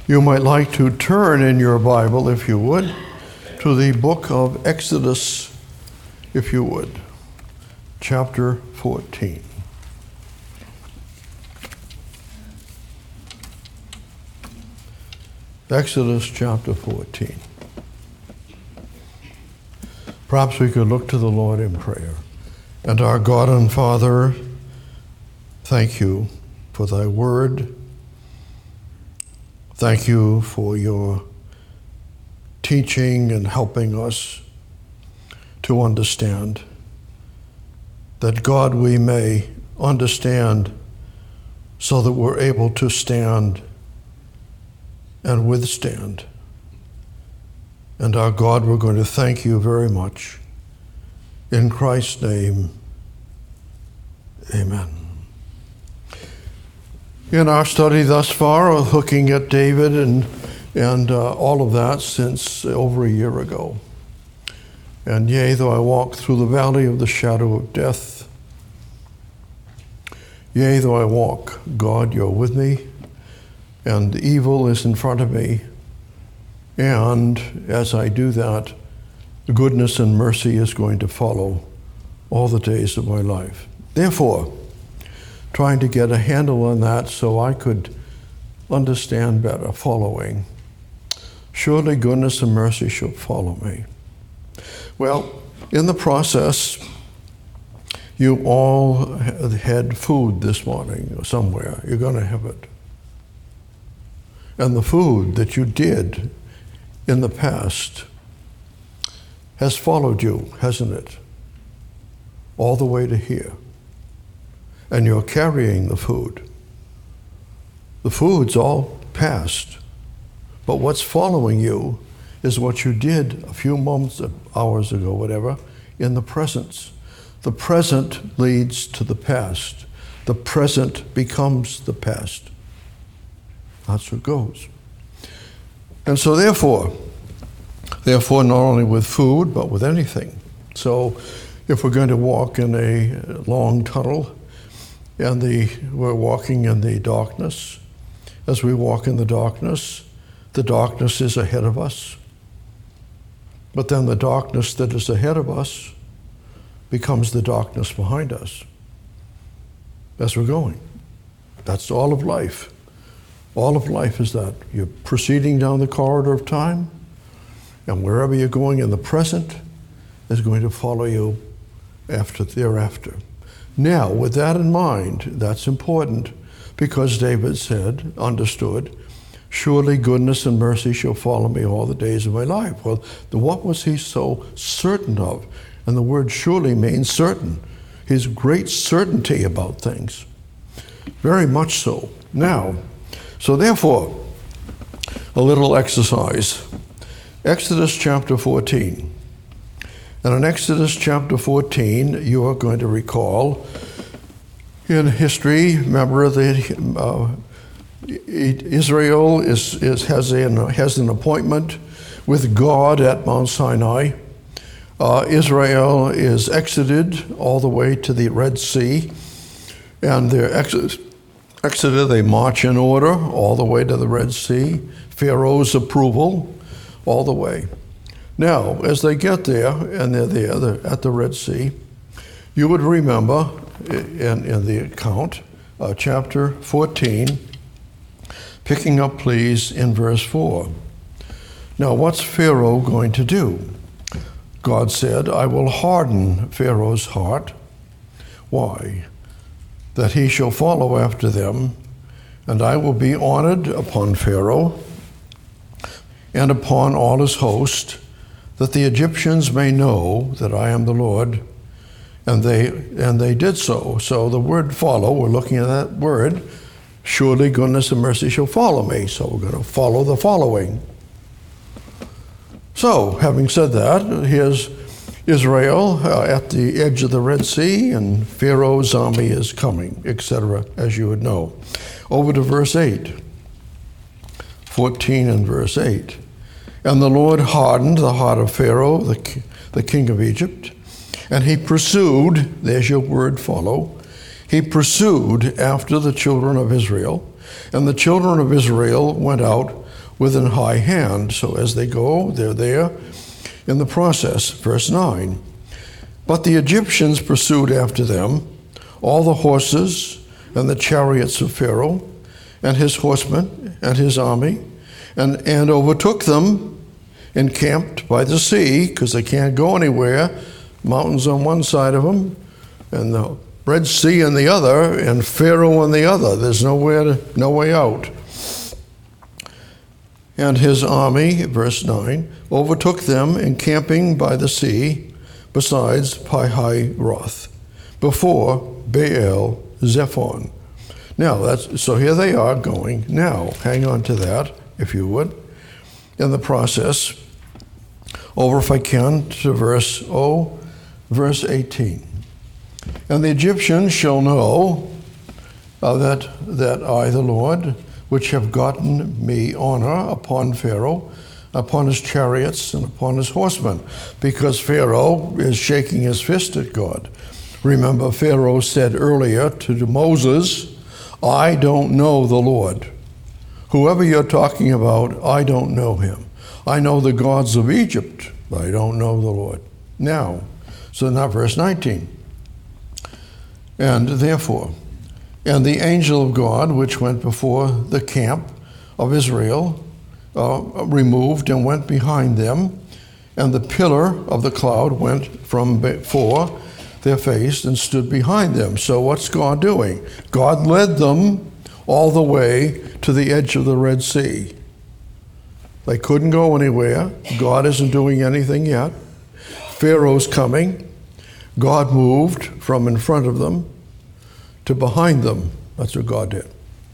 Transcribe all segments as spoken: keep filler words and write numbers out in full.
You might like to turn in your Bible, if you would, to the book of Exodus, if you would, chapter fourteen. Exodus chapter fourteen. Perhaps we could look to the Lord in prayer. And our God and Father, thank you for thy word. Thank you for your teaching and helping us to understand that, God, we may understand so that we're able to stand and withstand. And our God, we're going to thank you very much. In Christ's name, amen. In our study thus far, looking at David and, and uh, all of that since over a year ago. And yea, though I walk through the valley of the shadow of death, yea, though I walk, God, you're with me, and evil is in front of me. And as I do that, goodness and mercy is going to follow all the days of my life. Therefore, trying to get a handle on that so I could understand better, following. Surely goodness and mercy shall follow me. Well, in the process, you all had food this morning somewhere. You're going to have it. And the food that you did in the past has followed you, hasn't it? All the way to here. And you're carrying the food. The food's all past. But what's following you is what you did a few moments, hours ago, whatever, in the present. The present leads to the past. The present becomes the past. That's what it goes. And so therefore, therefore, not only with food, but with anything. So if we're going to walk in a long tunnel, and the, we're walking in the darkness. As we walk in the darkness, the darkness is ahead of us. But then the darkness that is ahead of us becomes the darkness behind us as we're going. That's all of life. All of life is that. You're proceeding down the corridor of time, and wherever you're going in the present is going to follow you after thereafter. Now, with that in mind, that's important because David said, understood, surely goodness and mercy shall follow me all the days of my life. Well, the, what was he so certain of? And the word surely means certain. His great certainty about things. Very much so. Now, so therefore, a little exercise. Exodus chapter fourteen. And in Exodus chapter fourteen, you are going to recall in history, remember that uh, Israel is, is, has, an, has an appointment with God at Mount Sinai. Uh, Israel is exited all the way to the Red Sea, and they're ex- exited, they march in order all the way to the Red Sea, Pharaoh's approval, all the way. Now, as they get there, and they're there they're at the Red Sea, you would remember in, in the account, uh, chapter fourteen, picking up, please, in verse four. Now, what's Pharaoh going to do? God said, I will harden Pharaoh's heart. Why? That he shall follow after them, and I will be honored upon Pharaoh and upon all his host, that the Egyptians may know that I am the Lord. And they and they did so. So the word follow, we're looking at that word, surely goodness and mercy shall follow me. So we're going to follow the following. So, having said that, here's Israel uh, at the edge of the Red Sea, and Pharaoh's army is coming, et cetera, as you would know. Over to verse eight. fourteen and verse eight. And the Lord hardened the heart of Pharaoh, the, the king of Egypt, and he pursued, there's your word follow, he pursued after the children of Israel, and the children of Israel went out with an high hand. So as they go, they're there in the process. Verse nine. But the Egyptians pursued after them, all the horses and the chariots of Pharaoh, and his horsemen and his army, and, and overtook them, encamped by the sea, because they can't go anywhere. Mountains on one side of them, and the Red Sea on the other, and Pharaoh on the other. There's nowhere to, no way out. And his army, verse nine, overtook them, encamping by the sea, besides Pi-hahiroth, before Baal Zephon. Now, that's so here they are going. Now, hang on to that, if you would, in the process. Over, if I can, to verse, oh, verse eighteen. And the Egyptians shall know uh, that, that I, the Lord, which have gotten me honor upon Pharaoh, upon his chariots, and upon his horsemen, because Pharaoh is shaking his fist at God. Remember, Pharaoh said earlier to Moses, I don't know the Lord. Whoever you're talking about, I don't know him. I know the gods of Egypt, but I don't know the Lord. Now, so now verse nineteen. And therefore, and the angel of God, which went before the camp of Israel, uh, removed and went behind them, and the pillar of the cloud went from before their face and stood behind them. So what's God doing? God led them all the way to the edge of the Red Sea. They couldn't go anywhere. God isn't doing anything yet. Pharaoh's coming. God moved from in front of them to behind them. That's what God did.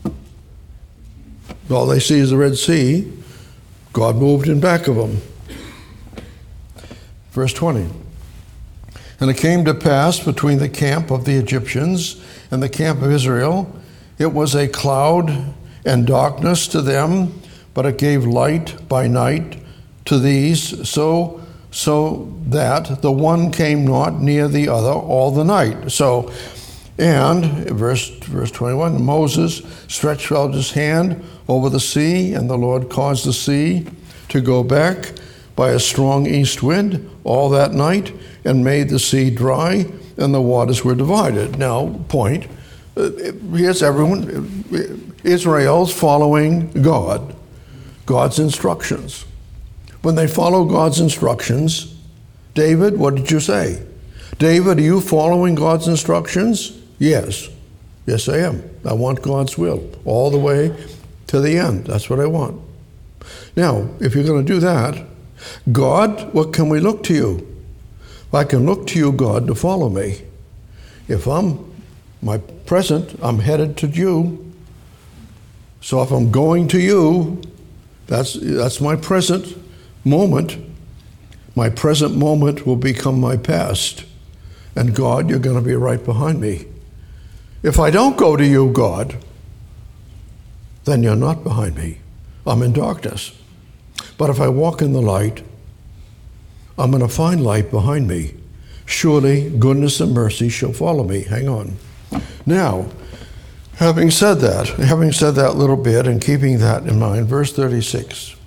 All they see is the Red Sea. God moved in back of them. Verse twenty. And it came to pass between the camp of the Egyptians and the camp of Israel, it was a cloud and darkness to them, but it gave light by night to these, so so that the one came not near the other all the night. So, and verse verse twenty-one, Moses stretched out his hand over the sea, and the Lord caused the sea to go back by a strong east wind all that night, and made the sea dry, and the waters were divided. Now, point, here's everyone, Israel's following God, God's instructions. When they follow God's instructions, David, what did you say? David, are you following God's instructions? Yes. Yes, I am. I want God's will all the way to the end. That's what I want. Now, if you're going to do that, God, what can we look to you? I can look to you, God, to follow me. If I'm my present, I'm headed to you. So if I'm going to you, that's that's my present moment. My present moment will become my past. And God, you're going to be right behind me. If I don't go to you, God, then you're not behind me. I'm in darkness. But if I walk in the light, I'm going to find light behind me. Surely goodness and mercy shall follow me. Hang on. Now, having said that, having said that little bit and keeping that in mind, verse thirty-six.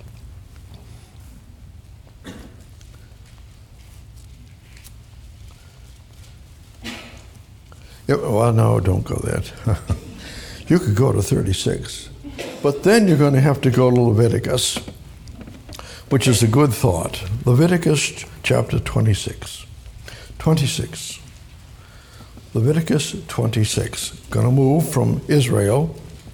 Yeah, well, no, don't go there. You could go to thirty-six. But then you're going to have to go to Leviticus, which is a good thought. Leviticus chapter twenty-six. twenty-six. Leviticus twenty-six. Going to move from Israel.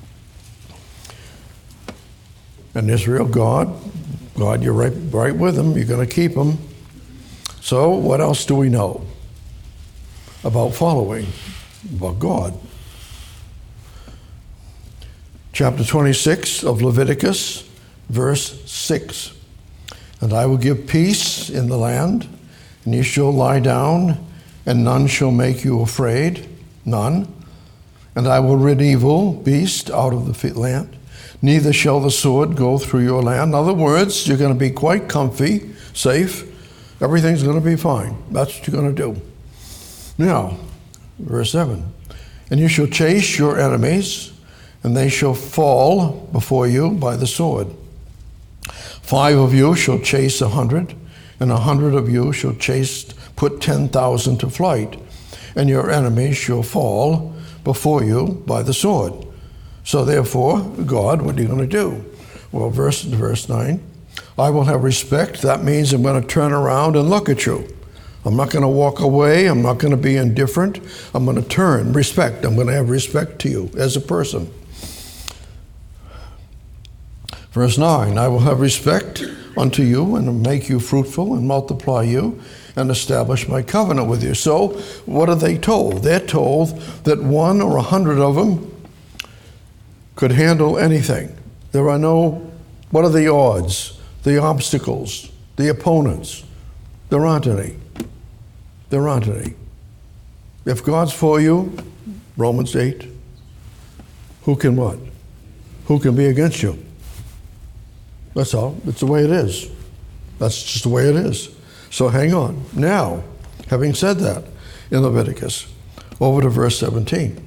And Israel, God. God, you're right, right with them. You're going to keep them. So what else do we know about following? About God. Chapter twenty-six of Leviticus, verse six. And I will give peace in the land, and ye shall lie down, and none shall make you afraid, none. And I will rid evil beast out of the land, neither shall the sword go through your land. In other words, you're going to be quite comfy, safe. Everything's going to be fine. That's what you're going to do. Now, verse seven. And you shall chase your enemies, and they shall fall before you by the sword. Five of you shall chase a hundred, and a hundred of you shall chase, put ten thousand to flight, and your enemies shall fall before you by the sword. So therefore, God, what are you going to do? Well, verse, verse nine, I will have respect. That means I'm going to turn around and look at you. I'm not going to walk away. I'm not going to be indifferent. I'm going to turn, respect. I'm going to have respect to you as a person. Verse nine, I will have respect unto you and make you fruitful and multiply you and establish my covenant with you. So what are they told? They're told that one or a hundred of them could handle anything. There are no, what are the odds, the obstacles, the opponents? There aren't any. There aren't any. If God's for you, Romans eight, who can what? Who can be against you? That's all. It's the way it is. That's just the way it is. So hang on. Now, having said that, in Leviticus, over to verse seventeen.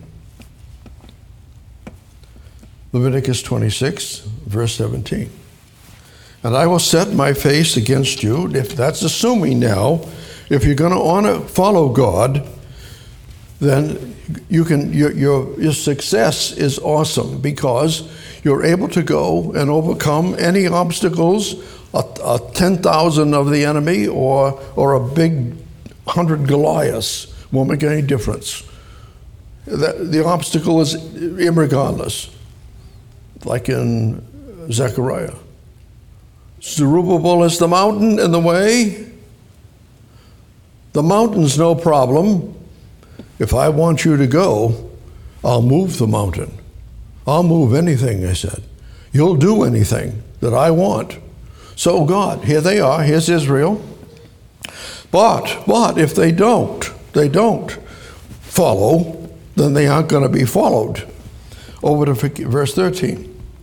Leviticus twenty-six, verse seventeen. And I will set my face against you. If that's assuming now, if you're going to honor, follow God, then you can. Your, your your success is awesome because you're able to go and overcome any obstacles, a, a ten thousand of the enemy or or a big hundred Goliaths won't make any difference. The, the obstacle is irregardless, like in Zechariah. Zerubbabel is the mountain in the way. The mountain's no problem. If I want you to go, I'll move the mountain. I'll move anything, I said. You'll do anything that I want. So God, here they are, here's Israel. But, but if they don't, they don't follow, then they aren't going to be followed. Over to verse thirteen.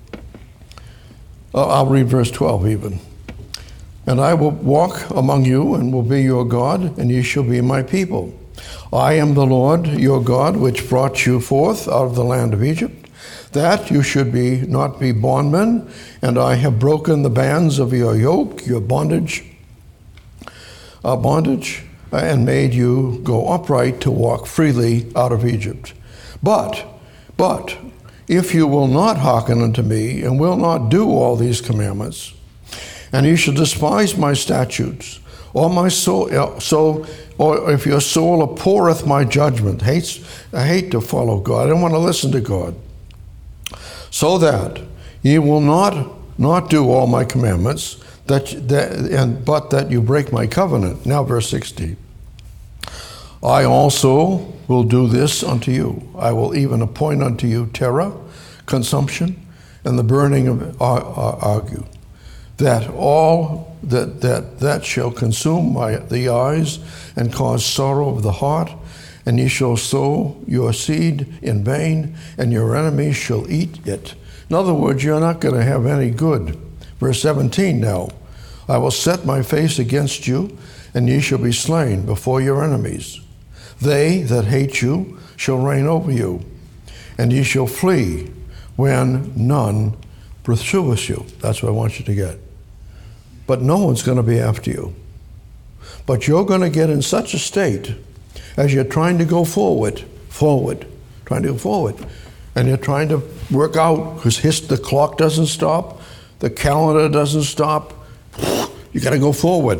I'll read verse twelve even. And I will walk among you and will be your God, and ye shall be my people. I am the Lord your God, which brought you forth out of the land of Egypt, that you should be not be bondmen, and I have broken the bands of your yoke, your bondage, uh, bondage, and made you go upright to walk freely out of Egypt. But, but, if you will not hearken unto me, and will not do all these commandments, and you shall despise my statutes, or my soul, so, or if your soul abhorreth my judgment, hates, I hate to follow God, I don't want to listen to God, so that ye will not not do all my commandments, that, that and but that you break my covenant. Now verse sixteen. I also will do this unto you. I will even appoint unto you terror, consumption, and the burning of ague, that all that that that shall consume my the eyes and cause sorrow of the heart, and ye shall sow your seed in vain, and your enemies shall eat it. In other words, you're not going to have any good. Verse seventeen now. I will set my face against you, and ye shall be slain before your enemies. They that hate you shall reign over you, and ye shall flee when none pursueth you. That's what I want you to get. But no one's going to be after you. But you're going to get in such a state as you're trying to go forward, forward, trying to go forward, and you're trying to work out, because the clock doesn't stop, the calendar doesn't stop. You got to go forward.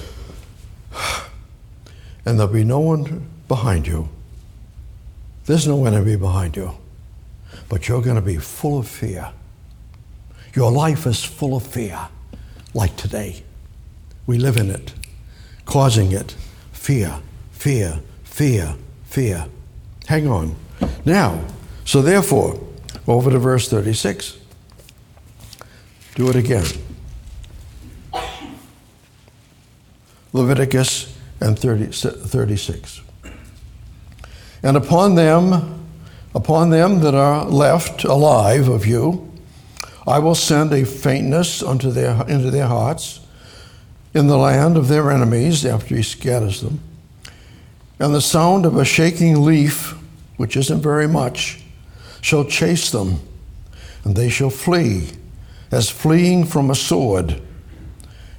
And there'll be no one behind you. There's no enemy behind you. But you're going to be full of fear. Your life is full of fear, like today. We live in it, causing it. Fear, fear, fear, fear. Hang on. Now, so therefore, over to verse thirty-six. Do it again. Leviticus and thirty, thirty-six. And upon them, upon them that are left alive of you, I will send a faintness unto their, into their hearts in the land of their enemies after he scatters them. And the sound of a shaking leaf, which isn't very much, shall chase them, and they shall flee, as fleeing from a sword.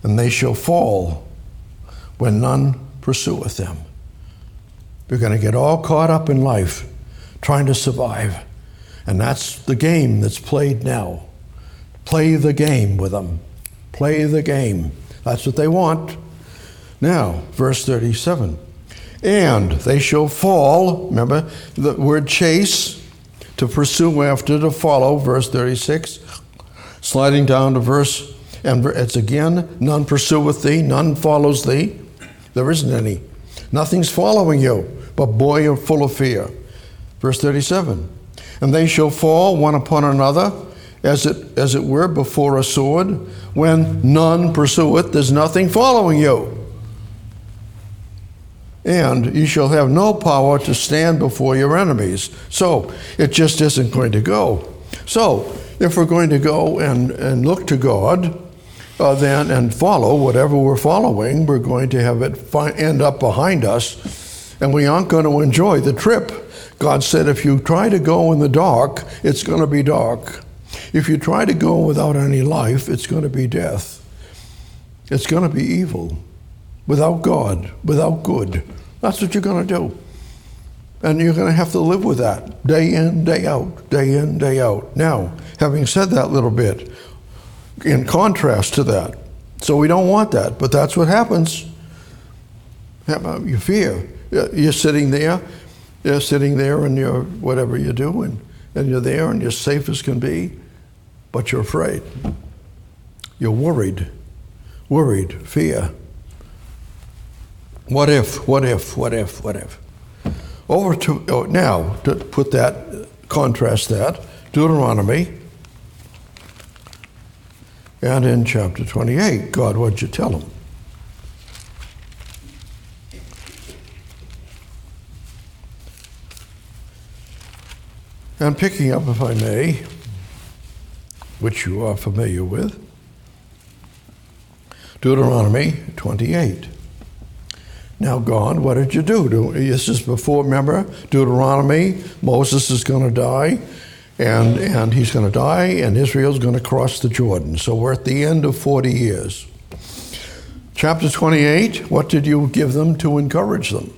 and they shall fall when none pursueth them. You're going to get all caught up in life, trying to survive. And that's the game that's played now. Play the game with them. Play the game. That's what they want. Now, verse thirty-seven. And they shall fall, remember the word chase, to pursue after, to follow, verse thirty-six. Sliding down to verse, and it's again, none pursueth thee, none follows thee. There isn't any. Nothing's following you, but boy, you're full of fear. Verse thirty-seven. And they shall fall one upon another, as it as it were before a sword, when none pursueth, there's nothing following you. And you shall have no power to stand before your enemies. So it just isn't going to go. So if we're going to go and, and look to God, uh, then and follow whatever we're following, we're going to have it fi- end up behind us, and we aren't going to enjoy the trip. God said, if you try to go in the dark, it's going to be dark. If you try to go without any life, it's going to be death. It's going to be evil. Without God, without good. That's what you're going to do. And you're going to have to live with that day in, day out, day in, day out. Now, having said that little bit, in contrast to that, so we don't want that, but that's what happens. You fear. You're sitting there, you're sitting there and you're whatever you're doing, and you're there and you're safe as can be, but you're afraid. You're worried. Worried, fear. What if, what if, what if, what if? Over to, oh, now, to put that, contrast that, Deuteronomy, and in chapter twenty-eight, God, what'd you tell him? And picking up, if I may, which you are familiar with, Deuteronomy twenty-eight. Now, God, what did you do? This is before, remember, Deuteronomy, Moses is going to die, and, and he's going to die, and Israel's going to cross the Jordan. So we're at the end of forty years. Chapter twenty-eight, what did you give them to encourage them?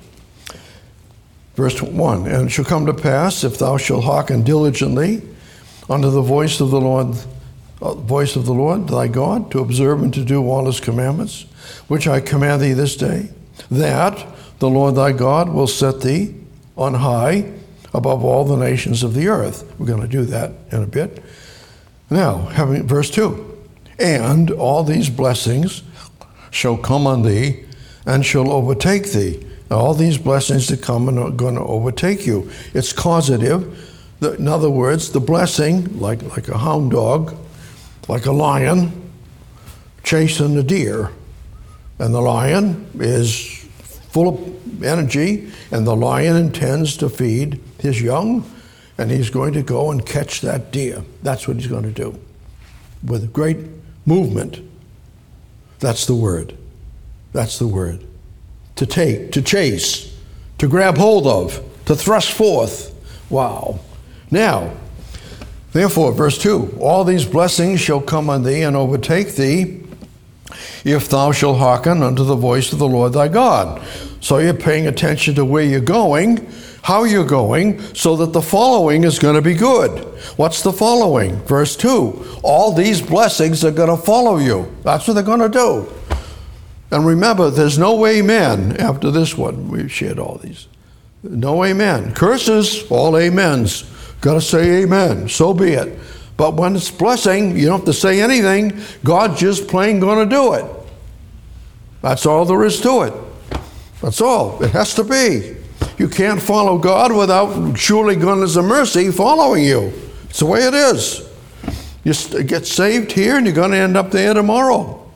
Verse one, and it shall come to pass, if thou shalt hearken diligently unto the voice of the Lord, uh, voice of the Lord thy God, to observe and to do all his commandments, which I command thee this day, that the Lord thy God will set thee on high above all the nations of the earth. We're going to do that in a bit. Now, having verse two, and all these blessings shall come on thee and shall overtake thee. Now, all these blessings that come are going to overtake you. It's causative. In other words, the blessing, like, like a hound dog, like a lion chasing a deer. And the lion is full of energy, and the lion intends to feed his young, and he's going to go and catch that deer. That's what he's going to do. With great movement. That's the word. That's the word. To take, to chase, to grab hold of, to thrust forth. Wow. Now, therefore, verse two, all these blessings shall come on thee and overtake thee, if thou shalt hearken unto the voice of the Lord thy God. So you're paying attention to where you're going, how you're going, so that the following is going to be good. What's the following? Verse two, all these blessings are going to follow you. That's what they're going to do. And remember, there's no amen after this one. We've shared all these. No amen. Curses, all amens. Got to say amen. So be it. But when it's blessing, you don't have to say anything. God's just plain going to do it. That's all there is to it. That's all. It has to be. You can't follow God without surely goodness and mercy following you. It's the way it is. You get saved here and you're going to end up there tomorrow.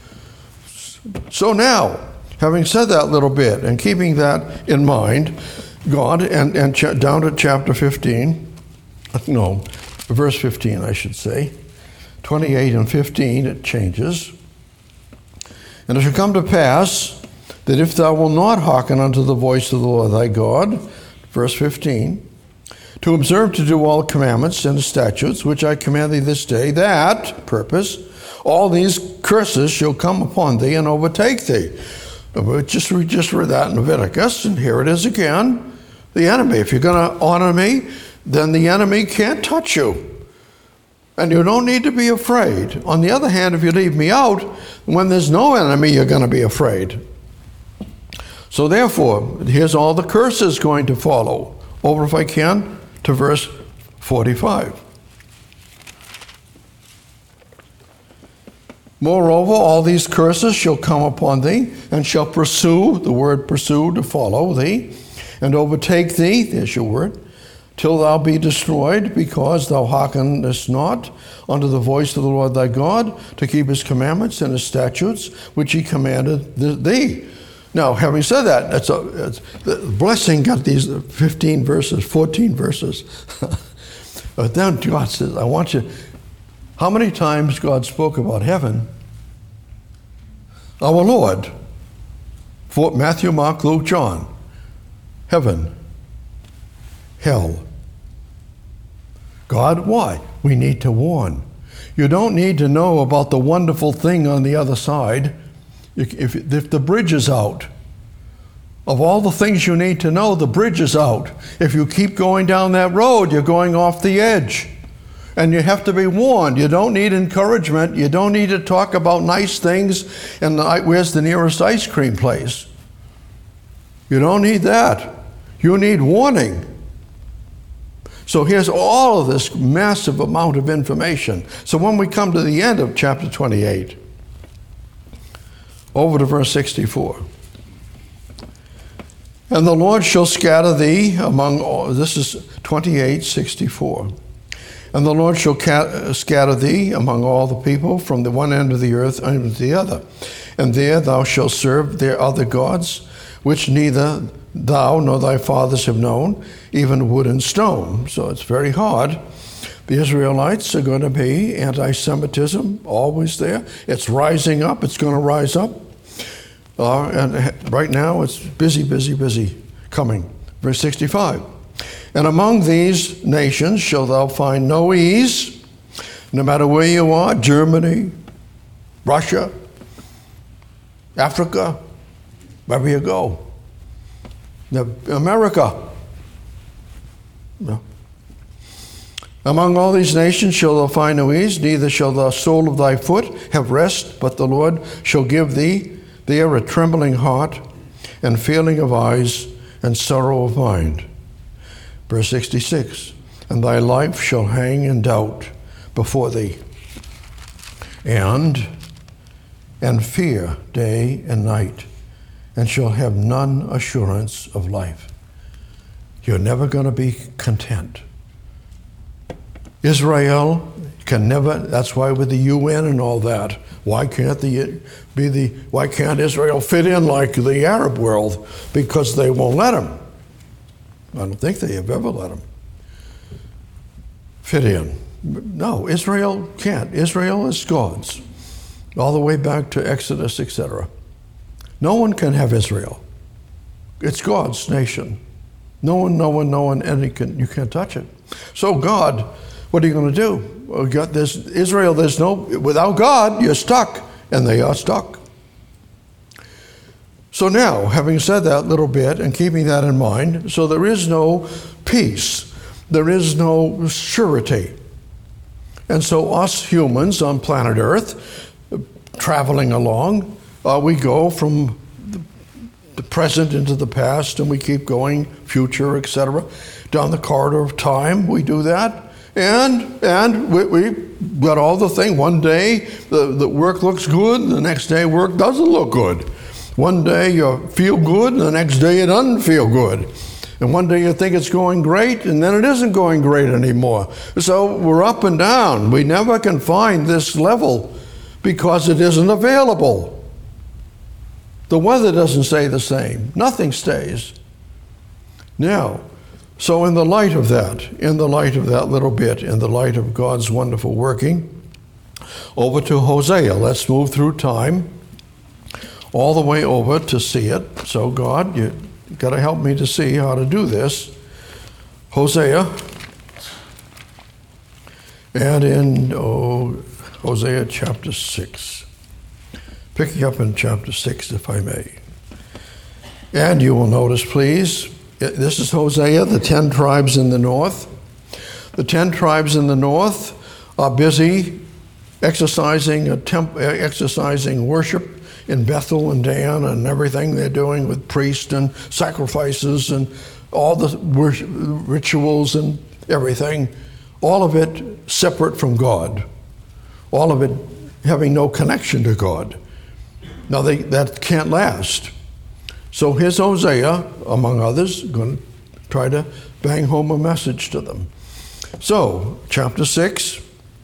So now, having said that little bit and keeping that in mind, God, and, and ch- down to chapter fifteen, no, verse fifteen, I should say, twenty-eight and fifteen, it changes. And it shall come to pass that if thou wilt not hearken unto the voice of the Lord thy God, verse fifteen, to observe to do all commandments and statutes which I command thee this day, that, purpose, all these curses shall come upon thee and overtake thee. We just, we just read that in Leviticus, and here it is again. The enemy. If you're going to honor me, then the enemy can't touch you. And you don't need to be afraid. On the other hand, if you leave me out, when there's no enemy, you're going to be afraid. So therefore, here's all the curses going to follow. Over, if I can, to verse forty-five. Moreover, all these curses shall come upon thee, and shall pursue, the word pursue, to follow thee, and overtake thee, there's your word, till thou be destroyed, because thou hearkenest not unto the voice of the Lord thy God, to keep his commandments and his statutes, which he commanded thee. Now, having said that, it's a, it's, the blessing got these fifteen verses, fourteen verses. But then God says, I want you... How many times God spoke about heaven? Our Lord. For Matthew, Mark, Luke, John. Heaven. Hell. God, why? We need to warn. You don't need to know about the wonderful thing on the other side. If, if the bridge is out, of all the things you need to know, the bridge is out. If you keep going down that road, you're going off the edge. And you have to be warned. You don't need encouragement. You don't need to talk about nice things and where's the nearest ice cream place. You don't need that. You need warning. So here's all of this massive amount of information. So when we come to the end of chapter twenty-eight, over to verse sixty-four. And the Lord shall scatter thee among all, this is twenty-eight sixty-four. And the Lord shall ca- scatter thee among all the people from the one end of the earth unto the other. And there thou shalt serve their other gods, which neither thou nor thy fathers have known, even wood and stone. So it's very hard. The Israelites are going to be anti-Semitism, always there. It's rising up. It's going to rise up. Uh, and right now it's busy, busy, busy coming. Verse sixty-five. And among these nations shalt thou find no ease, no matter where you are, Germany, Russia, Africa, wherever you go. America. No. Among all these nations shalt thou find no ease, neither shall the sole of thy foot have rest, but the Lord shall give thee there a trembling heart, and feeling of eyes, and sorrow of mind. Verse sixty-six, and thy life shall hang in doubt before thee, and, and fear day and night, and shall have none assurance of life. You're never going to be content. Israel can never, that's why with the U N and all that, why can't the be the why can't Israel fit in like the Arab world? Because they won't let them. I don't think they have ever let them fit in. No, Israel can't. Israel is God's, all the way back to Exodus, et cetera. No one can have Israel. It's God's nation. No one, no one, no one, any can, you can't touch it. So God, what are you going to do? Well, God, there's Israel, there's no, without God, you're stuck, and they are stuck. So now, having said that little bit and keeping that in mind, so there is no peace, there is no surety. And so us humans on planet Earth, traveling along, uh, we go from the, the present into the past, and we keep going, future, et cetera. Down the corridor of time, we do that. And and we, we got all the thing. One day, the, the work looks good, and the next day work doesn't look good. One day you feel good, and the next day it doesn't feel good. And one day you think it's going great, and then it isn't going great anymore. So we're up and down. We never can find this level because it isn't available. The weather doesn't stay the same. Nothing stays. Now, so in the light of that, in the light of that little bit, in the light of God's wonderful working, over to Hosea. Let's move through time all the way over to see it. So God, you got to help me to see how to do this. Hosea, and in, oh, Hosea chapter six. Picking up in chapter six, if I may. And you will notice, please, this is Hosea, the ten tribes in the north. The ten tribes in the north are busy exercising a temp, exercising worship in Bethel and Dan and everything they're doing with priests and sacrifices and all the worship, rituals and everything, all of it separate from God, all of it having no connection to God. Now, they, that can't last. So here's Hosea, among others, going to try to bang home a message to them. So, chapter six,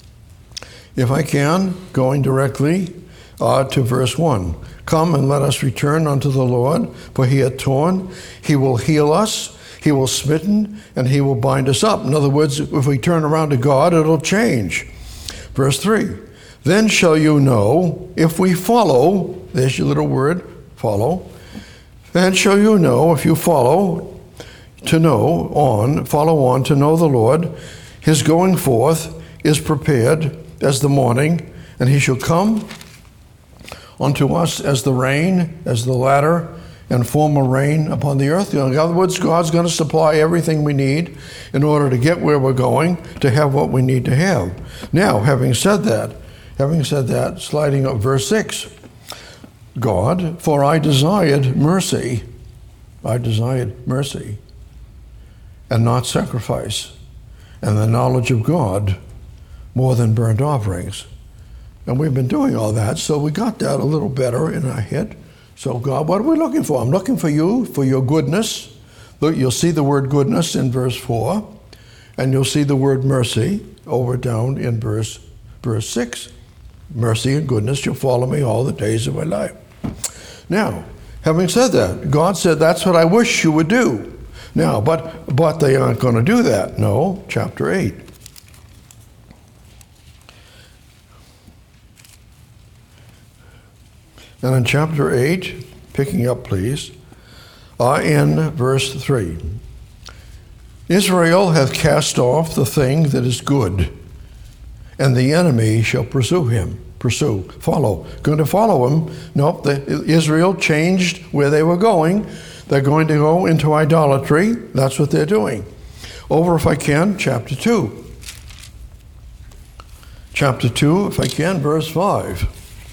if I can, going directly uh, to verse one. Come and let us return unto the Lord, for he hath torn, he will heal us, he will smitten, and he will bind us up. In other words, if we turn around to God, it'll change. Verse three, then shall you know if we follow, there's your little word, follow, then shall you know if you follow, to know on, follow on to know the Lord, his going forth is prepared as the morning, and he shall come unto us as the rain, as the latter and former rain upon the earth. In other words, God's going to supply everything we need in order to get where we're going, to have what we need to have. Now, having said that, having said that, sliding up verse six, God, for I desired mercy, I desired mercy, and not sacrifice, and the knowledge of God more than burnt offerings. And we've been doing all that, so we got that a little better in our head. So God, what are we looking for? I'm looking for you, for your goodness. Look, you'll see the word goodness in verse four, and you'll see the word mercy over down in verse, verse six. Mercy and goodness shall follow me all the days of my life. Now, having said that, God said, that's what I wish you would do. Now, but but they aren't going to do that. No, chapter eight. And in chapter eight, picking up please, uh, in verse three, Israel hath cast off the thing that is good, and the enemy shall pursue him. Pursue, follow. Going to follow him. Nope, the, Israel changed where they were going. They're going to go into idolatry. That's what they're doing. Over, if I can, chapter two. Chapter two, if I can, verse five.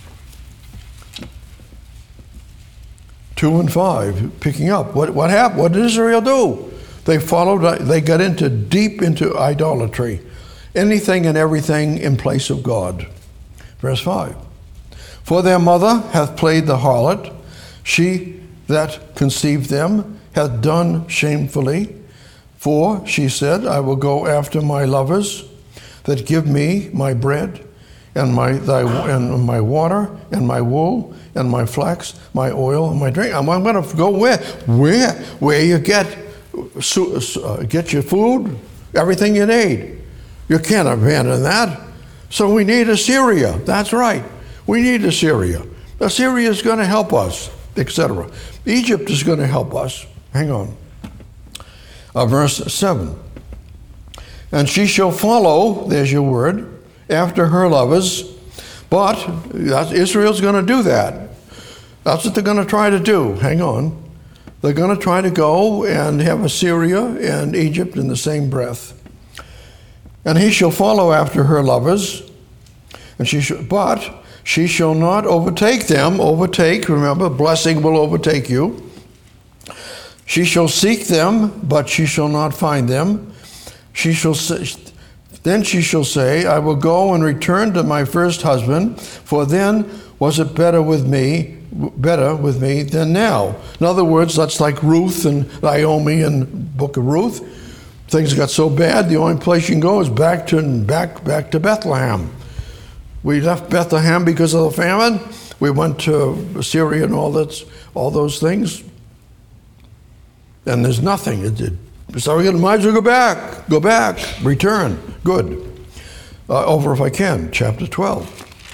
Two and five, picking up. What, what happened? What did Israel do? They followed, they got into deep into idolatry. Anything and everything in place of God. Verse five, for their mother hath played the harlot, she that conceived them hath done shamefully. For, she said, I will go after my lovers that give me my bread and my thy and my water and my wool and my flax, my oil and my drink. I'm, I'm going to go where? Where? Where you get, uh, get your food, everything you need. You can't abandon that. So we need Assyria. That's right. We need Assyria. Assyria is going to help us, et cetera. Egypt is going to help us. Hang on. Uh, verse seven. And she shall follow, there's your word, after her lovers. But that's, Israel's going to do that. That's what they're going to try to do. Hang on. They're going to try to go and have Assyria and Egypt in the same breath. And he shall follow after her lovers, and she shall, but she shall not overtake them. Overtake, remember, blessing will overtake you. She shall seek them, but she shall not find them. She shall say, then she shall say, I will go and return to my first husband, for then was it better with me, better with me than now. In other words, that's like Ruth and Naomi in the book of Ruth. Things got so bad, the only place you can go is back to back back to Bethlehem. We left Bethlehem because of the famine. We went to Syria and all that, all those things, and there's nothing. It, it, so we might as well go back, go back, return. Good. Uh, over, if I can, chapter twelve.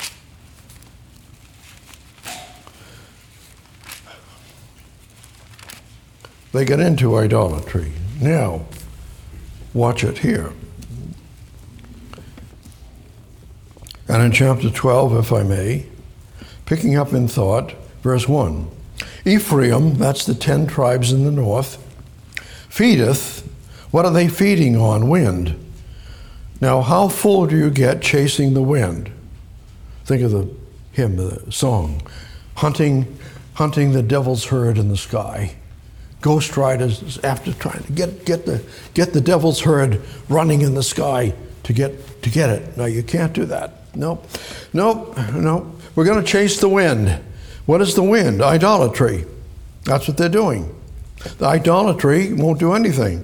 They get into idolatry. Now, watch it here. And And in chapter twelve, if I may, picking up in thought, verse one. Ephraim, that's the ten tribes in the north, feedeth. What are they feeding on? Wind. Now, how full do you get chasing the wind? Think of the hymn, the song. Hunting, hunting the devil's herd in the sky. Ghost riders after trying to get, get the get the devil's herd running in the sky to get to get it. No, you can't do that. Nope. Nope. Nope. We're going to chase the wind. What is the wind? Idolatry. That's what they're doing. The idolatry won't do anything.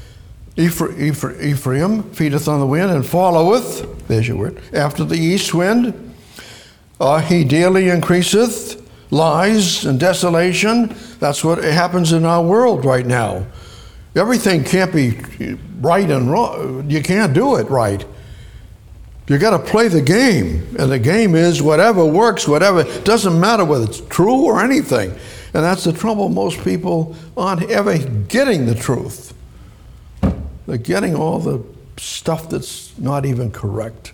Ephraim feedeth on the wind and followeth, there's your word, after the east wind. Uh, he daily increaseth, lies and desolation. That's what happens in our world right now. Everything can't be right and wrong. You can't do it right. You got to play the game, and the game is whatever works, whatever. It doesn't matter whether it's true or anything. And that's the trouble. Most people aren't ever getting the truth. They're getting all the stuff that's not even correct.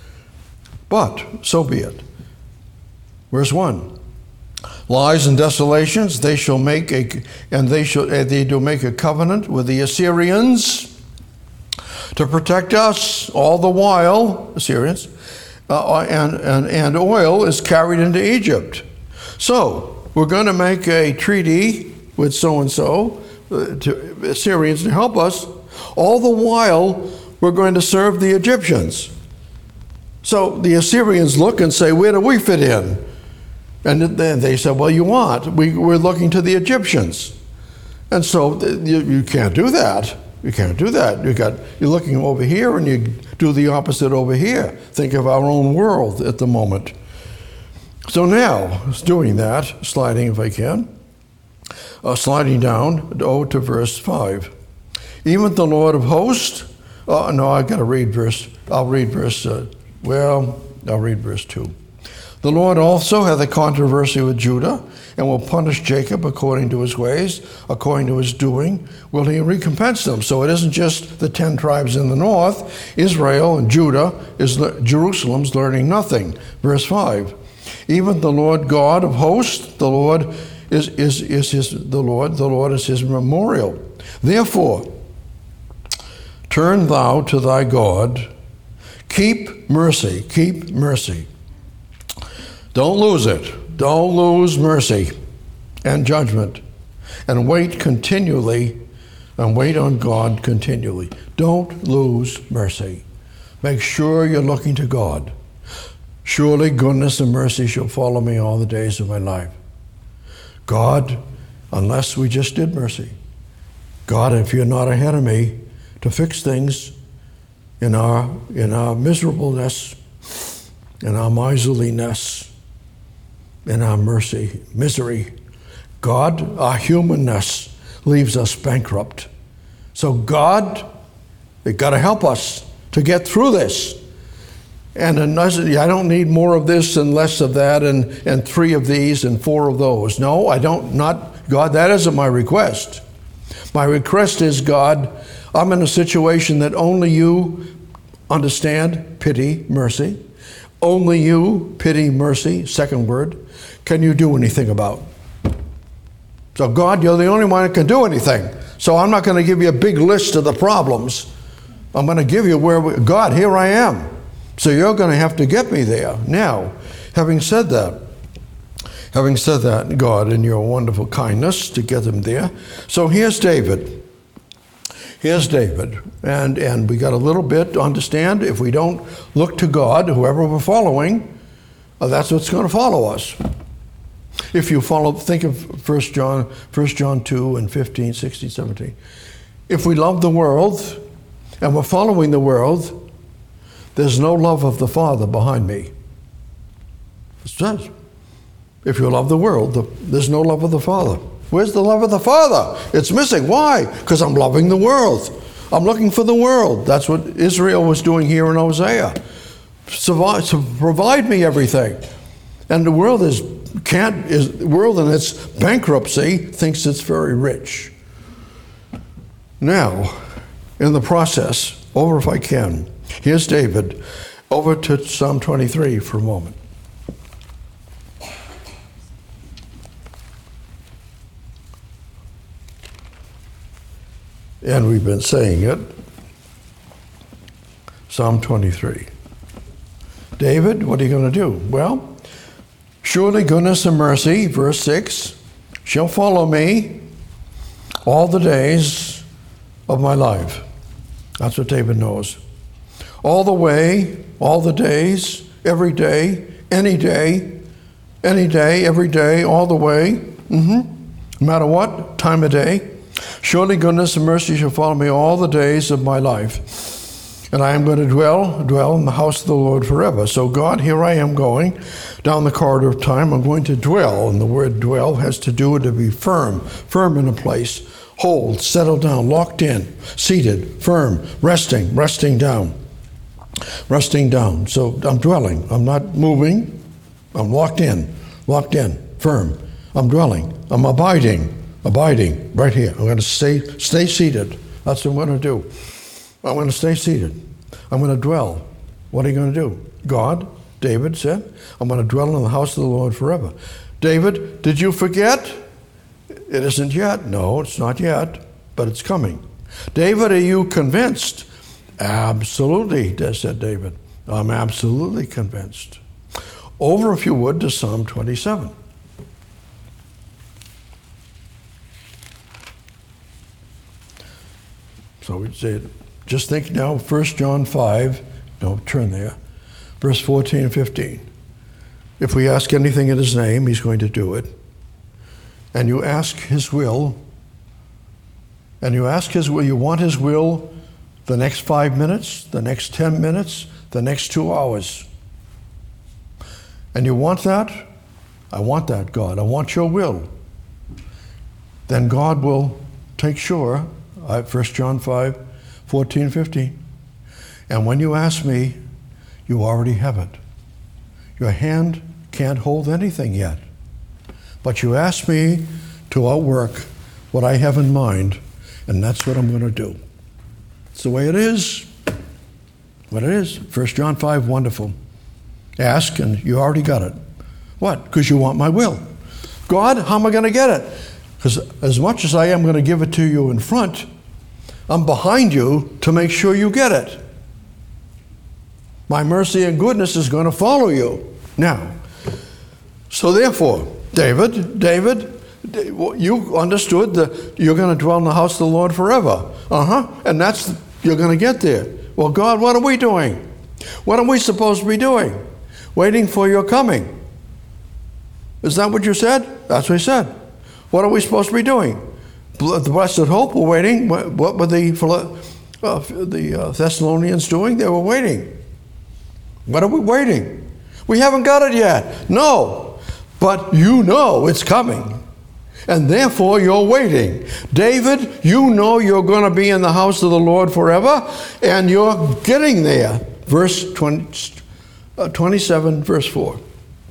But so be it. Verse one. Lies and desolations, they shall make a, and they shall, they do make a covenant with the Assyrians to protect us all the while, Assyrians, uh, and, and, and oil is carried into Egypt. So, we're going to make a treaty with so-and-so, uh, to Assyrians to help us. All the while, we're going to serve the Egyptians. So the Assyrians look and say, where do we fit in? And then they said, well, you want. We, we're looking to the Egyptians. And so you, you can't do that. You can't do that. You got, you're looking over here and you do the opposite over here. Think of our own world at the moment. So now, it's doing that, sliding if I can, uh, sliding down oh, to verse five. Even the Lord of hosts, oh, no, I've got to read verse, I'll read verse, uh, well, I'll read verse two. The Lord also hath a controversy with Judah, and will punish Jacob according to his ways, according to his doing, will he recompense them. So it isn't just the ten tribes in the north. Israel and Judah, is Jerusalem's learning nothing. Verse five. Even the Lord God of hosts, the Lord is, is, is his, the Lord, the Lord is his memorial. Therefore, turn thou to thy God, keep mercy, keep mercy. Don't lose it. Don't lose mercy and judgment. And wait continually, and wait on God continually. Don't lose mercy. Make sure you're looking to God. Surely goodness and mercy shall follow me all the days of my life. God, unless we just did mercy. God, if you're not ahead of me to fix things in our, in our miserableness, in our miserliness, in our mercy, misery, God, our humanness leaves us bankrupt. So God, you've got to help us to get through this. And unless, I don't need more of this and less of that and, and three of these and four of those. No, I don't, not, God, that isn't my request. My request is, God, I'm in a situation that only you understand, pity, mercy. Only you, pity, mercy, second word, can you do anything about. So God, you're the only one that can do anything. So I'm not going to give you a big list of the problems. I'm going to give you where, we, God, here I am. So you're going to have to get me there. Now, having said that, having said that, God, in your wonderful kindness to get them there. So here's David. Here's David. And, and we got a little bit to understand. If we don't look to God, whoever we're following, uh, that's what's going to follow us. If you follow, think of First John, First John two and fifteen, sixteen, seventeen. If we love the world and we're following the world, there's no love of the Father behind me. It says, if you love the world, there's no love of the Father. Where's the love of the Father? It's missing. Why? Because I'm loving the world. I'm looking for the world. That's what Israel was doing here in Hosea. Survive, so provide me everything. And the world is can't is the world in its bankruptcy thinks it's very rich. Now, in the process, over if I can, here's David. Over to Psalm twenty-three for a moment. And we've been saying it. Psalm twenty-three. David, what are you going to do? Well, surely goodness and mercy, verse six, shall follow me all the days of my life. That's what David knows. All the way, all the days, every day, any day, any day, every day, all the way, mm-hmm. no matter what time of day. Surely goodness and mercy shall follow me all the days of my life. And I am going to dwell, dwell in the house of the Lord forever. So God, here I am going down the corridor of time. I'm going to dwell. And the word dwell has to do with to be firm, firm in a place, hold, settle down, locked in, seated, firm, resting, resting down, resting down. So I'm dwelling. I'm not moving. I'm locked in, locked in, firm. I'm dwelling. I'm abiding, abiding right here. I'm going to stay, stay seated. That's what I'm going to do. I'm going to stay seated. I'm going to dwell. What are you going to do? God, David said, I'm going to dwell in the house of the Lord forever. David, did you forget? It isn't yet. No, it's not yet, but it's coming. David, are you convinced? Absolutely, said David. I'm absolutely convinced. Over, if you would, to Psalm twenty-seven. So we'd say, just think now, First John five, don't turn there, verse fourteen and fifteen. If we ask anything in his name, he's going to do it. And you ask his will, and you ask his will, you want his will the next five minutes, the next ten minutes, the next two hours. And you want that? I want that, God. I want your will. Then God will take sure, First John five, fourteen, fifteen. And when you ask me, you already have it. Your hand can't hold anything yet. But you ask me to outwork what I have in mind, and that's what I'm going to do. It's the way it is. What it is. First John five, wonderful. Ask, and you already got it. What? Because you want my will. God, how am I going to get it? Because as much as I am going to give it to you in front, I'm behind you to make sure you get it. My mercy and goodness is going to follow you. Now, so therefore, David, David, you understood that you're going to dwell in the house of the Lord forever. Uh-huh. And that's, you're going to get there. Well, God, what are we doing? What are we supposed to be doing? Waiting for your coming. Is that what you said? That's what he said. What are we supposed to be doing? The blessed hope, we're waiting. What were the, uh, the uh, Thessalonians doing? They were waiting. What are we waiting? We haven't got it yet. No. But you know it's coming. And therefore you're waiting. David, you know you're going to be in the house of the Lord forever, and you're getting there. Verse twenty, uh, twenty-seven, verse four.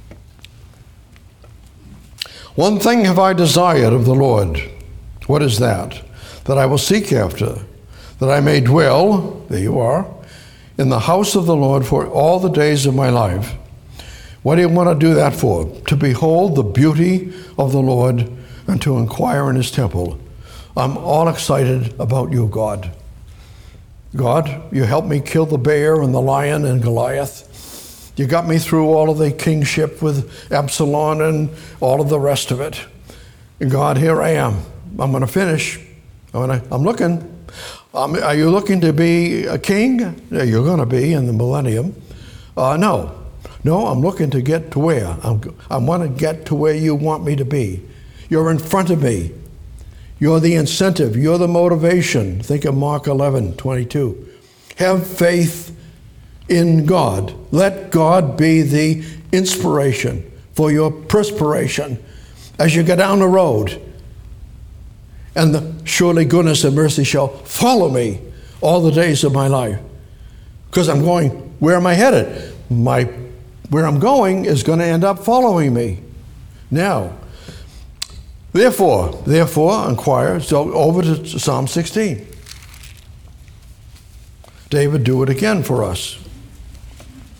One thing have I desired of the Lord. What is that? That I will seek after, that I may dwell, there you are, in the house of the Lord for all the days of my life. What do you want to do that for? To behold the beauty of the Lord and to inquire in his temple. I'm all excited about you, God. God, you helped me kill the bear and the lion and Goliath. You got me through all of the kingship with Absalom and all of the rest of it. And God, here I am. I'm going to finish. I'm, gonna, I'm looking. Um, are you looking to be a king? Yeah, you're going to be in the millennium. Uh, no. No, I'm looking to get to where? I'm, I want to get to where you want me to be. You're in front of me. You're the incentive. You're the motivation. Think of Mark eleven, twenty-two. Have faith in God. Let God be the inspiration for your perspiration as you go down the road. And the, surely goodness and mercy shall follow me all the days of my life. Because I'm going, where am I headed? My, where I'm going is going to end up following me. Now, therefore, therefore, inquire, so over to Psalm sixteen. David, do it again for us.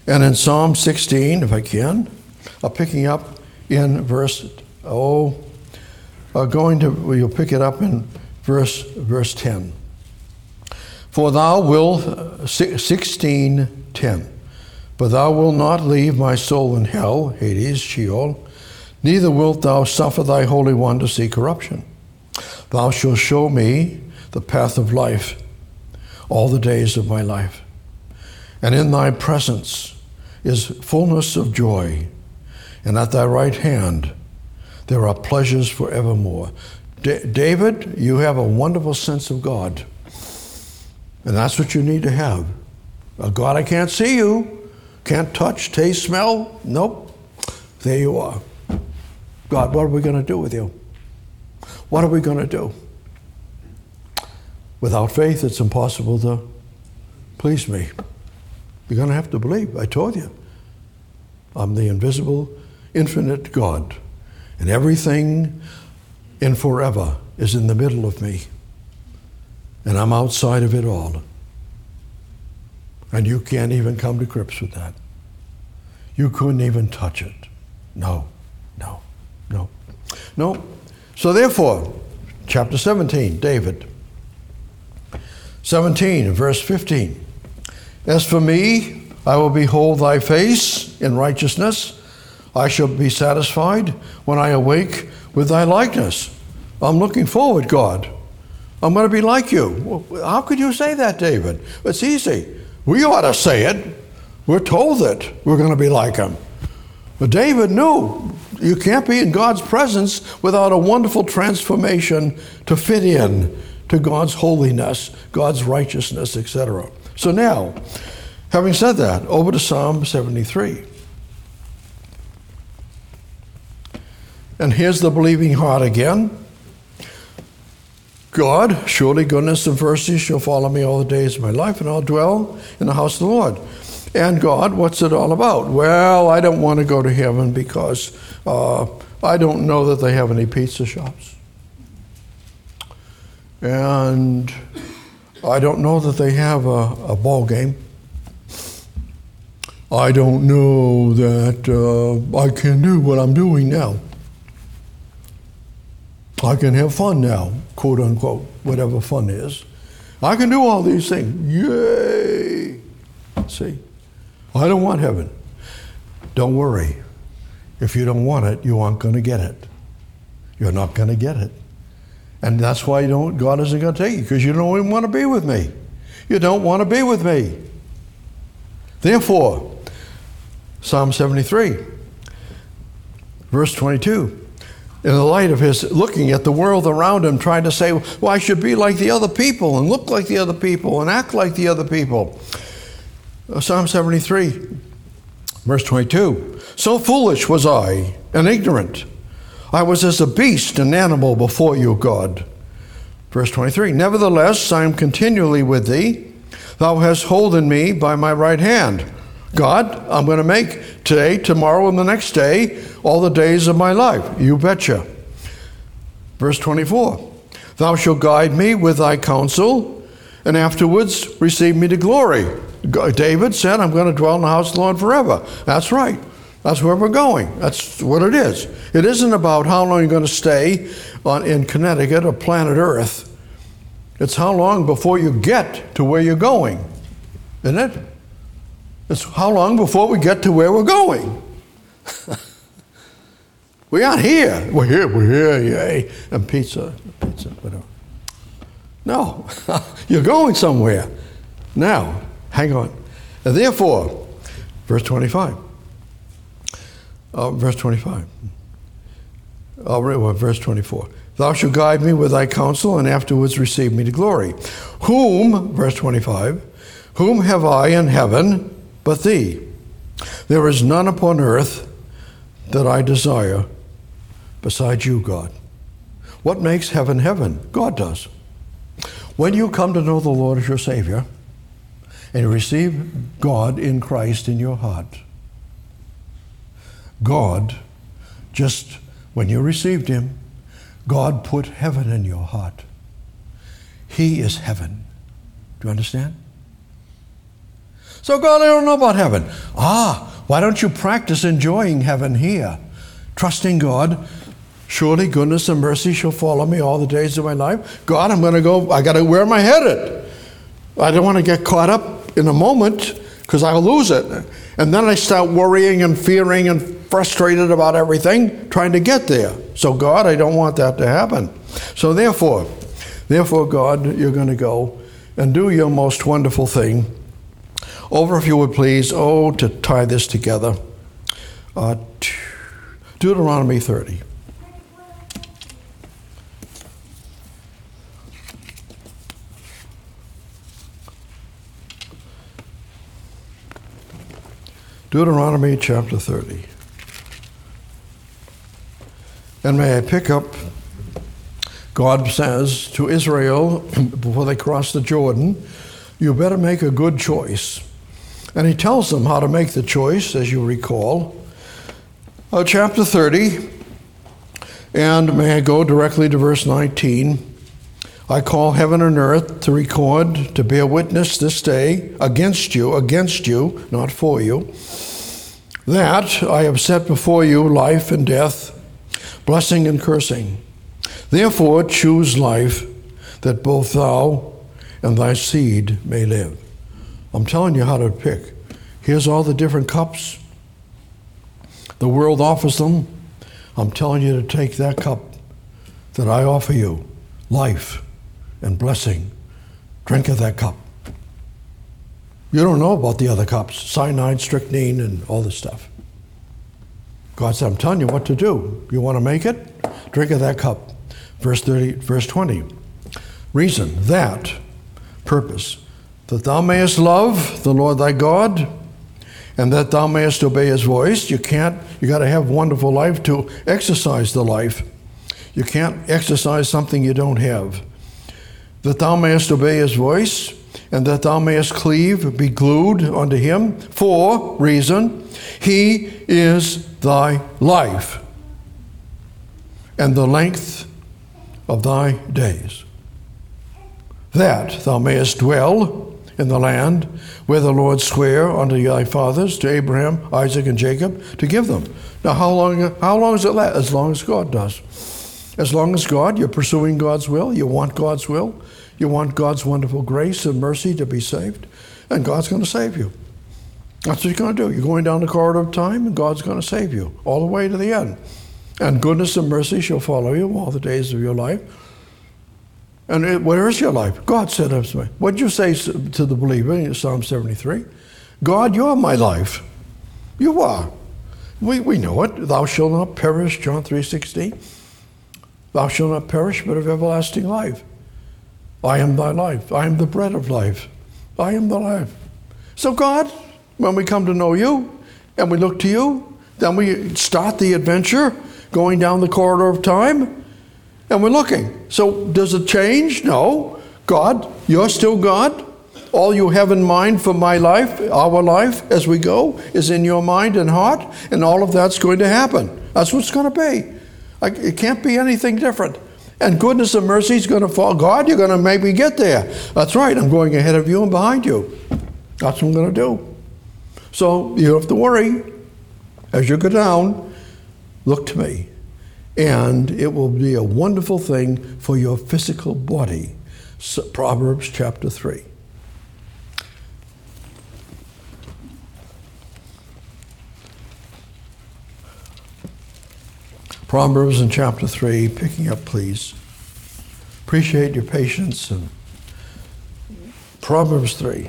And in Psalm sixteen, if I can, I'm picking up in verse, oh, uh, going to, we'll pick it up in verse, verse ten. For thou wilt, uh, sixteen ten, but thou wilt not leave my soul in hell, Hades, Sheol, neither wilt thou suffer thy Holy One to see corruption. Thou shalt show me the path of life all the days of my life. And in thy presence is fullness of joy, and at thy right hand there are pleasures forevermore. D- David, you have a wonderful sense of God. And that's what you need to have. A God I can't see you, can't touch, taste, smell. Nope. There you are. God, what are we going to do with you? What are we going to do? Without faith, it's impossible to please me. You're going to have to believe. I told you. I'm the invisible, infinite God. And everything in forever is in the middle of me. And I'm outside of it all. And you can't even come to grips with that. You couldn't even touch it. No, no, no, no. So therefore, chapter seventeen, David. seventeen, verse fifteen. As for me, I will behold thy face in righteousness. I shall be satisfied when I awake with thy likeness. I'm looking forward, God. I'm going to be like you. How could you say that, David? It's easy. We ought to say it. We're told that we're going to be like him. But David knew you can't be in God's presence without a wonderful transformation to fit in to God's holiness, God's righteousness, et cetera. So now, having said that, over to Psalm seventy-three. And here's the believing heart again. God, surely goodness and mercy shall follow me all the days of my life, and I'll dwell in the house of the Lord. And God, what's it all about? Well, I don't want to go to heaven because uh, I don't know that they have any pizza shops. And I don't know that they have a, a ball game. I don't know that uh, I can do what I'm doing now. I can have fun now, quote unquote, whatever fun is. I can do all these things. Yay! See, I don't want heaven. Don't worry. If you don't want it, you aren't going to get it. You're not going to get it. And that's why you don't, God isn't going to take you, because you don't even want to be with me. You don't want to be with me. Therefore, Psalm seventy-three, verse twenty-two, in the light of his looking at the world around him, trying to say, well, I should be like the other people and look like the other people and act like the other people. Psalm seventy-three, verse twenty-two, so foolish was I and ignorant. I was as a beast, an animal before you, God. Verse twenty-three, nevertheless, I am continually with thee. Thou hast holden me by my right hand. God, I'm going to make today, tomorrow, and the next day all the days of my life. You betcha. Verse twenty-four, thou shalt guide me with thy counsel, and afterwards receive me to glory. David said, I'm going to dwell in the house of the Lord forever. That's right. That's where we're going. That's what it is. It isn't about how long you're going to stay on, in Connecticut or planet Earth. It's how long before you get to where you're going, isn't it? It's how long before we get to where we're going. We aren't here. We're here, we're here, yay. And pizza, pizza, whatever. No, you're going somewhere. Now, hang on. And therefore, verse twenty-five. Uh, verse twenty-five. Uh, well, verse twenty-four. Thou shalt guide me with thy counsel, and afterwards receive me to glory. Whom, verse twenty-five, whom have I in heaven but thee? There is none upon earth that I desire besides you, God. What makes heaven heaven? God does. When you come to know the Lord as your Savior, and you receive God in Christ in your heart, God, just when you received him, God put heaven in your heart. He is heaven. Do you understand? So God, I don't know about heaven. Ah, why don't you practice enjoying heaven here? Trusting God. Surely goodness and mercy shall follow me all the days of my life. God, I'm going to go, I got to, where am I headed? I don't want to get caught up in a moment because I'll lose it. And then I start worrying and fearing and frustrated about everything, trying to get there. So God, I don't want that to happen. So therefore, therefore God, you're going to go and do your most wonderful thing. Over, if you would please, oh, to tie this together. Uh, Deuteronomy thirty. Deuteronomy chapter thirty. And may I pick up, God says to Israel before they cross the Jordan, you better make a good choice. And he tells them how to make the choice, as you recall. Uh, chapter thirty, and may I go directly to verse nineteen. I call heaven and earth to record, to bear witness this day against you, against you, not for you, that I have set before you life and death, blessing and cursing. Therefore choose life, that both thou and thy seed may live. I'm telling you how to pick. Here's all the different cups. The world offers them. I'm telling you to take that cup that I offer you, life and blessing. Drink of that cup. You don't know about the other cups, cyanide, strychnine, and all this stuff. God said, I'm telling you what to do. You want to make it? Drink of that cup. Verse thirty, verse twenty. Reason, that, purpose, that thou mayest love the Lord thy God, and that thou mayest obey his voice. You can't, you got to have wonderful life to exercise the life. You can't exercise something you don't have. That thou mayest obey his voice, and that thou mayest cleave, be glued unto him, for, reason, he is thy life, and the length of thy days, that thou mayest dwell in the land where the Lord sware unto thy fathers, to Abraham, Isaac, and Jacob, to give them. Now, how long, how long does it last? As long as God does. As long as God, you're pursuing God's will, you want God's will, you want God's wonderful grace and mercy to be saved, and God's going to save you. That's what he's going to do. You're going down the corridor of time, and God's going to save you all the way to the end. And goodness and mercy shall follow you all the days of your life. And it, where is your life? God said unto me. What did you say to the believer in Psalm seventy-three? God, you are my life. You are. We, we know it. Thou shalt not perish, John three sixteen. Thou shalt not perish, but have everlasting life. I am thy life. I am the bread of life. I am the life. So God, when we come to know you and we look to you, then we start the adventure going down the corridor of time, and we're looking. So does it change? No. God, you're still God. All you have in mind for my life, our life, as we go, is in your mind and heart, and all of that's going to happen. That's what it's going to be. It can't be anything different. And goodness and mercy is going to fall. God, you're going to make me get there. That's right. I'm going ahead of you and behind you. That's what I'm going to do. So you don't have to worry. As you go down, look to me. And it will be a wonderful thing for your physical body. So, Proverbs chapter three. Proverbs in chapter three, picking up, please. Appreciate your patience. And Proverbs three.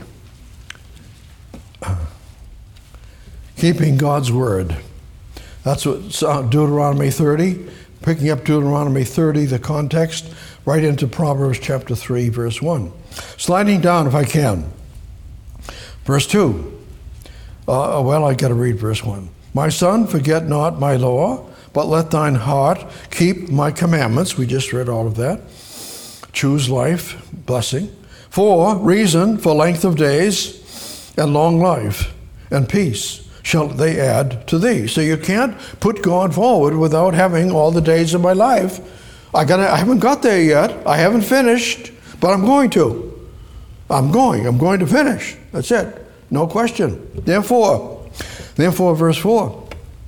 Keeping God's word. That's what Deuteronomy thirty, picking up Deuteronomy thirty, the context, right into Proverbs chapter three, verse one. Sliding down, if I can. Verse two. Uh, well, I got to read verse one. My son, forget not my law, but let thine heart keep my commandments. We just read all of that. Choose life, blessing. For reason, for length of days, and long life, and peace shall they add to thee. So you can't put God forward without having all the days of my life. I gotta, I haven't got there yet. I haven't finished, but I'm going to. I'm going. I'm going to finish. That's it. No question. Therefore, therefore, verse four.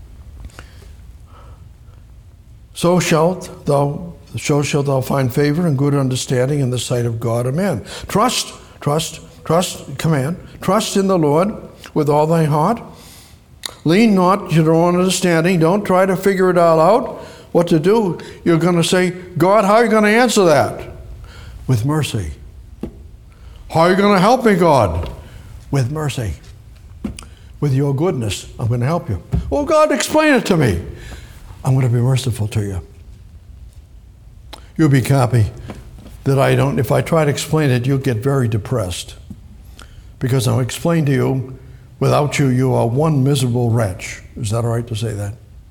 So shalt thou, so shalt thou find favor and good understanding in the sight of God and man. Trust, trust, trust, command. Trust in the Lord with all thy heart. Lean not to your own understanding. Don't try to figure it all out, what to do. You're going to say, God, how are you going to answer that? With mercy. How are you going to help me, God? With mercy. With your goodness, I'm going to help you. Oh, God, explain it to me. I'm going to be merciful to you. You'll be happy that I don't, if I try to explain it, you'll get very depressed. Because I'll explain to you, without you, you are one miserable wretch. Is that all right to say that?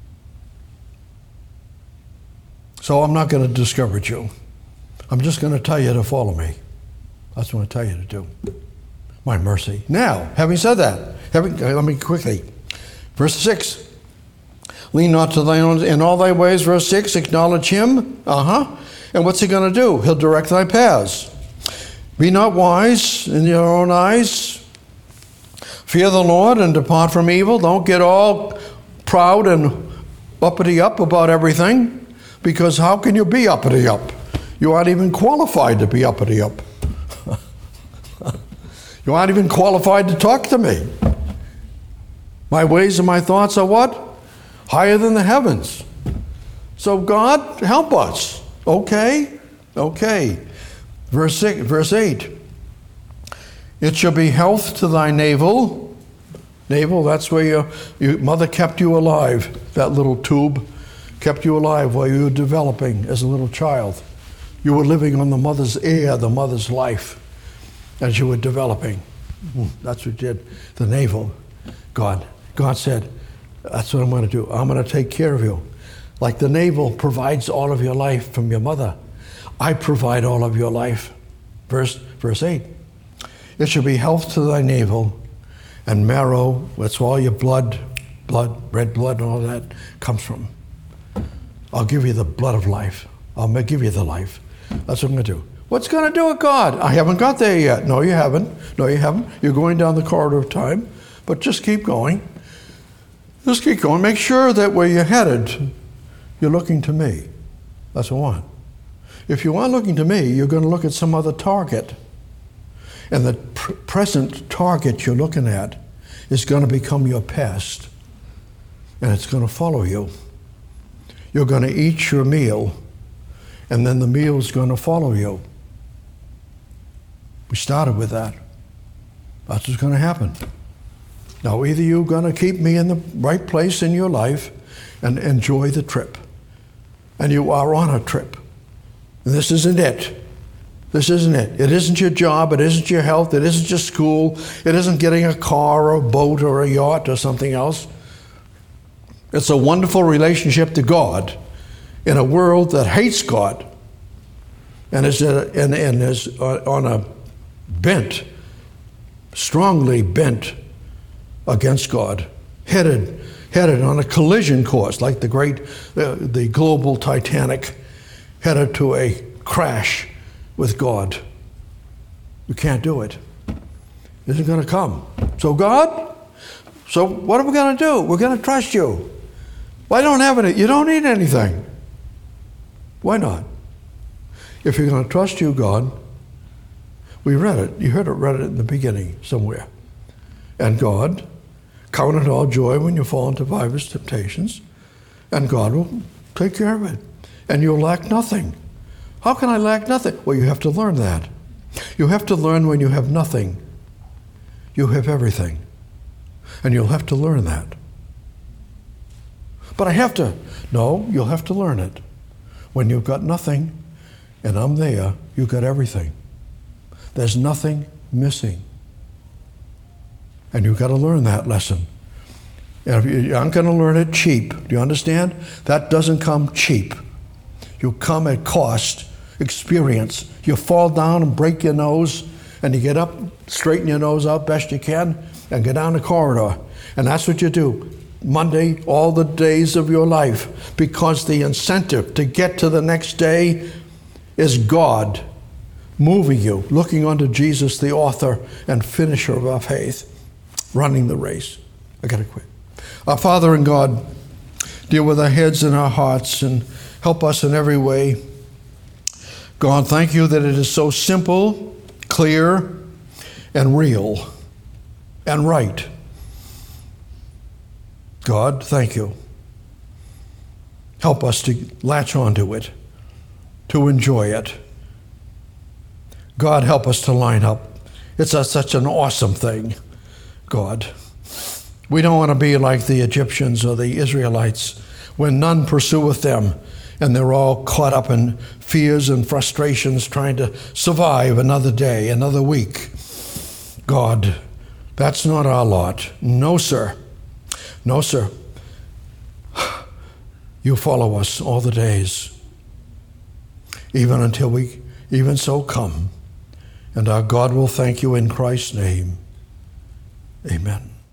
So I'm not going to discourage you. I'm just going to tell you to follow me. That's what I tell you to do. My mercy. Now, having said that, having, let me quickly. Verse six. Lean not to thy own, in all thy ways, verse six, acknowledge him. Uh-huh. And what's he going to do? He'll direct thy paths. Be not wise in your own eyes. Fear the Lord and depart from evil. Don't get all proud and uppity up about everything, because how can you be uppity up? You aren't even qualified to be uppity up. You aren't even qualified to talk to me. My ways and my thoughts are what? Higher than the heavens. So God, help us. Okay? Okay. Verse six, verse eight. It shall be health to thy navel. Navel, that's where your, your mother kept you alive. That little tube kept you alive while you were developing as a little child. You were living on the mother's air, the mother's life, as you were developing. That's what you did. The navel. God. God said, that's what I'm going to do. I'm going to take care of you. Like the navel provides all of your life from your mother, I provide all of your life. Verse, verse eight. It shall be health to thy navel and marrow. That's all your blood, blood, red blood, and all that comes from. I'll give you the blood of life. I'll give you the life. That's what I'm going to do. What's going to do it, God? I haven't got there yet. No, you haven't. No, you haven't. You're going down the corridor of time. But just keep going. Just keep going. Make sure that where you're headed, you're looking to me. That's what I want. If you aren't looking to me, you're going to look at some other target. And the pr- present target you're looking at is going to become your past. And it's going to follow you. You're going to eat your meal, and then the meal's going to follow you. We started with that. That's what's going to happen. Now, either you're going to keep me in the right place in your life and enjoy the trip. And you are on a trip. And this isn't it. This isn't it. It isn't your job. It isn't your health. It isn't your school. It isn't getting a car or a boat or a yacht or something else. It's a wonderful relationship to God in a world that hates God and is, a, and, and is on a bent, strongly bent against God, headed headed on a collision course, like the great, uh, the global Titanic, headed to a crash with God. You can't do it. It isn't going to come. So God, so what are we going to do? We're going to trust you. Why don't have it? You don't need anything. Why not? If you're going to trust you, God, we read it. You heard it, read it in the beginning somewhere. And God, count it all joy when you fall into divers temptations, and God will take care of it. And you'll lack nothing. How can I lack nothing? Well, you have to learn that. You have to learn when you have nothing, you have everything. And you'll have to learn that. But I have to. No, you'll have to learn it. When you've got nothing, and I'm there, you've got everything. There's nothing missing. And you've got to learn that lesson. And if you aren't going to learn it cheap. Do you understand? That doesn't come cheap. You come at cost, experience. You fall down and break your nose, and you get up, straighten your nose out best you can, and get down the corridor. And that's what you do. Monday, all the days of your life, because the incentive to get to the next day is God moving you, looking unto Jesus, the author and finisher of our faith. running the race. I got to quit. Our Father and God, deal with our heads and our hearts and help us in every way. God, thank you that it is so simple, clear, and real, and right. God, thank you. Help us to latch onto it, to enjoy it. God, help us to line up. It's a, such an awesome thing, God. We don't want to be like the Egyptians or the Israelites when none pursueth them, and they're all caught up in fears and frustrations trying to survive another day, another week. God, that's not our lot. No, sir. No, sir. You follow us all the days, even until we even so come. And our God will thank you in Christ's name. Amen.